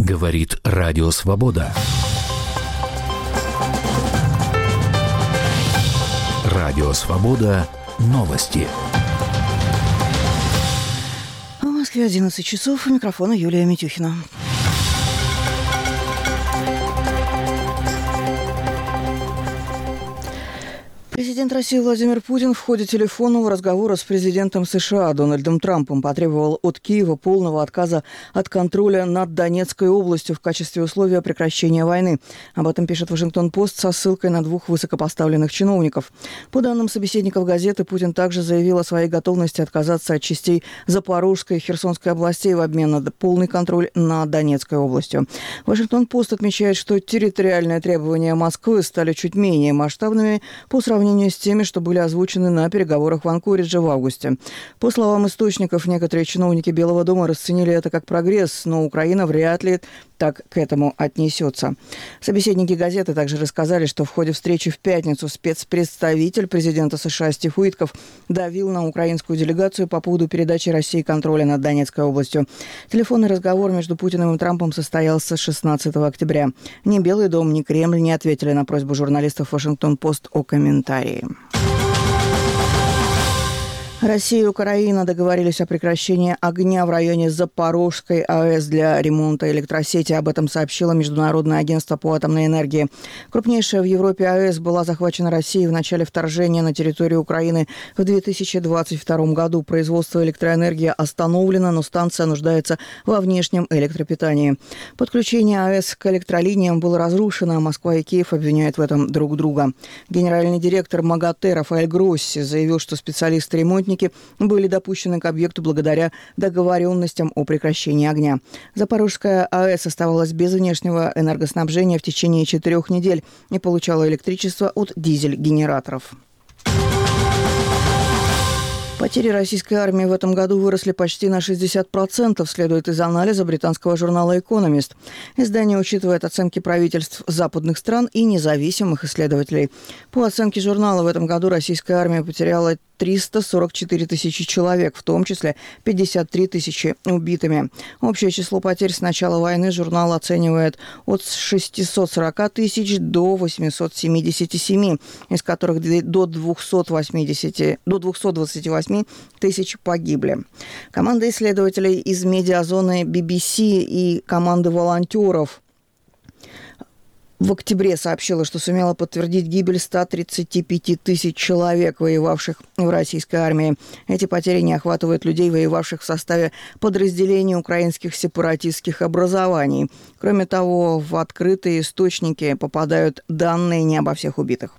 Говорит Радио Свобода. Радио Свобода. Новости. В Москве 11 часов. У микрофона Юлия Митюхина. Президент России Владимир Путин в ходе телефонного разговора с президентом США Дональдом Трампом потребовал от Киева полного отказа от контроля над Донецкой областью в качестве условия прекращения войны. Об этом пишет Вашингтон-Пост со ссылкой на двух высокопоставленных чиновников. По данным собеседников газеты, Путин также заявил о своей готовности отказаться от частей Запорожской и Херсонской областей в обмен на полный контроль над Донецкой областью. Вашингтон-Пост отмечает, что территориальные требования Москвы стали чуть менее масштабными по сравнению с теми, что были озвучены на переговорах в Анкоридже в августе. По словам источников, некоторые чиновники Белого дома расценили это как прогресс, но Украина вряд ли так к этому отнесется. Собеседники газеты также рассказали, что в ходе встречи в пятницу спецпредставитель президента США Стив Уитков давил на украинскую делегацию по поводу передачи России контроля над Донецкой областью. Телефонный разговор между Путиным и Трампом состоялся 16 октября. Ни Белый дом, ни Кремль не ответили на просьбу журналистов Вашингтон-Пост о комментарии. Россия и Украина договорились о прекращении огня в районе Запорожской АЭС для ремонта электросети. Об этом сообщило Международное агентство по атомной энергии. Крупнейшая в Европе АЭС была захвачена Россией в начале вторжения на территорию Украины в 2022 году. Производство электроэнергии остановлено, но станция нуждается во внешнем электропитании. Подключение АЭС к электролиниям было разрушено. Москва и Киев обвиняют в этом друг друга. Генеральный директор МАГАТЭ Рафаэль Гросси заявил, что специалисты-ремонтники были допущены к объекту благодаря договоренностям о прекращении огня. Запорожская АЭС оставалась без внешнего энергоснабжения в течение 4 недель и получала электричество от дизель-генераторов. Потери российской армии в этом году выросли почти на 60%, следует из анализа британского журнала «Экономист». Издание учитывает оценки правительств западных стран и независимых исследователей. По оценке журнала, в этом году российская армия потеряла 344 тысячи человек, в том числе 53 тысячи убитыми. Общее число потерь с начала войны журнал оценивает от 640 тысяч до 877, из которых до 228 тысяч погибли. Команда исследователей из медиазоны BBC и команды волонтеров в октябре сообщила, что сумела подтвердить гибель 135 тысяч человек, воевавших в российской армии. Эти потери не охватывают людей, воевавших в составе подразделений украинских сепаратистских образований. Кроме того, в открытые источники попадают данные не обо всех убитых.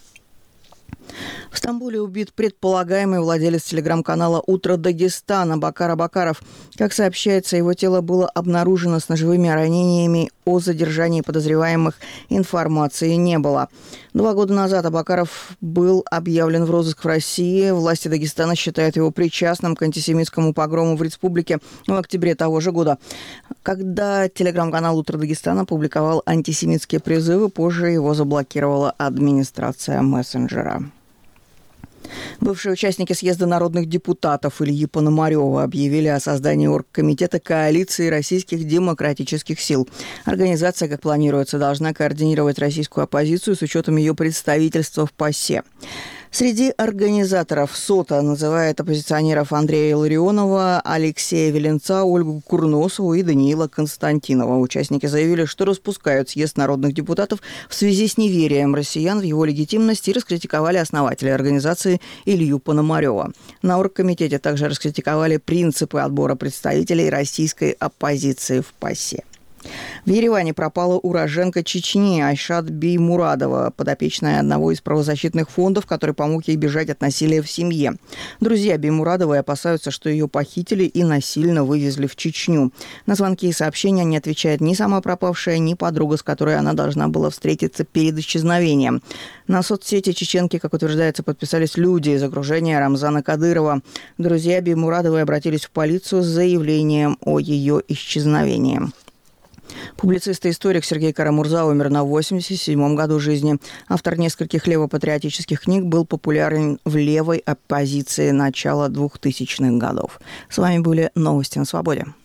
В Стамбуле убит предполагаемый владелец телеграм-канала «Утро Дагестана» Бакар Абакаров. Как сообщается, его тело было обнаружено с ножевыми ранениями. О задержании подозреваемых информации не было. 2 года назад Абакаров был объявлен в розыск в России. Власти Дагестана считают его причастным к антисемитскому погрому в республике в октябре того же года, когда телеграм-канал «Утро Дагестана» публиковал антисемитские призывы. Позже его заблокировала администрация мессенджера. Бывшие участники съезда народных депутатов Ильи Пономарева объявили о создании оргкомитета коалиции российских демократических сил. Организация, как планируется, должна координировать российскую оппозицию с учетом ее представительства в ПАСЕ. Среди организаторов СОТА называют оппозиционеров Андрея Илларионова, Алексея Веленца, Ольгу Курносову и Даниила Константинова. Участники заявили, что распускают съезд народных депутатов в связи с неверием россиян в его легитимность и раскритиковали основателя организации Илью Пономарева. На оргкомитете также раскритиковали принципы отбора представителей российской оппозиции в ПАСЕ. В Ереване пропала уроженка Чечни Айшат Беймурадова, подопечная одного из правозащитных фондов, который помог ей бежать от насилия в семье. Друзья Беймурадовой опасаются, что ее похитили и насильно вывезли в Чечню. На звонки и сообщения не отвечает ни сама пропавшая, ни подруга, с которой она должна была встретиться перед исчезновением. На соцсети чеченки, как утверждается, подписались люди из окружения Рамзана Кадырова. Друзья Беймурадовой обратились в полицию с заявлением о ее исчезновении. Публицист и историк Сергей Карамурза умер на 87-м году жизни. Автор нескольких левопатриотических книг, был популярен в левой оппозиции начала 2000-х годов. С вами были новости на Свободе.